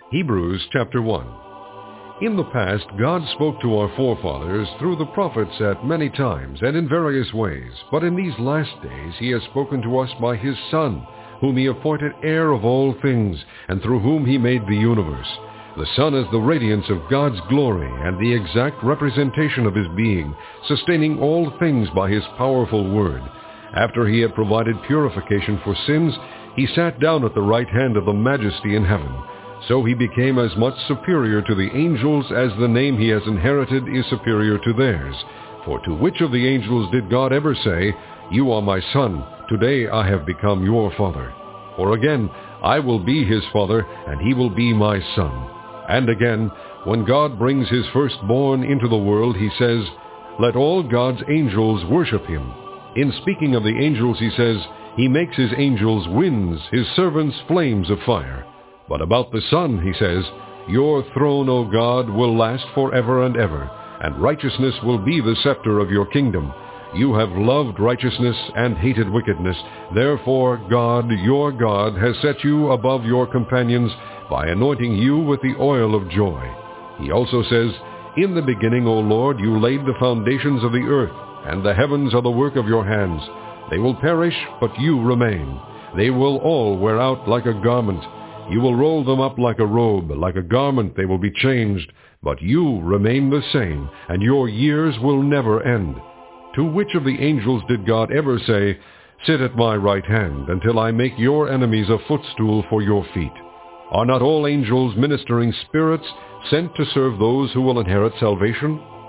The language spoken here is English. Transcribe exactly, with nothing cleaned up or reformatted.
Hebrews chapter one. In the past, God spoke to our forefathers through the prophets at many times and in various ways, but in these last days he has spoken to us by his Son, whom he appointed heir of all things, and through whom he made the universe. The Son is the radiance of God's glory and the exact representation of his being, sustaining all things by his powerful word. After he had provided purification for sins, he sat down at the right hand of the Majesty in heaven. So he became as much superior to the angels as the name he has inherited is superior to theirs. For to which of the angels did God ever say, "You are my Son, today I have become your Father"? Or again, "I will be his Father, and he will be my Son." And again, when God brings his firstborn into the world, he says, "Let all God's angels worship him." In speaking of the angels, he says, "He makes his angels winds, his servants flames of fire." But about the Son, he says, "Your throne, O God, will last forever and ever, and righteousness will be the scepter of your kingdom. You have loved righteousness and hated wickedness. Therefore God, your God, has set you above your companions by anointing you with the oil of joy." He also says, "In the beginning, O Lord, you laid the foundations of the earth, and the heavens are the work of your hands. They will perish, but you remain. They will all wear out like a garment. You will roll them up like a robe, like a garment they will be changed, but you remain the same, and your years will never end." To which of the angels did God ever say, "Sit at my right hand, until I make your enemies a footstool for your feet"? Are not all angels ministering spirits sent to serve those who will inherit salvation?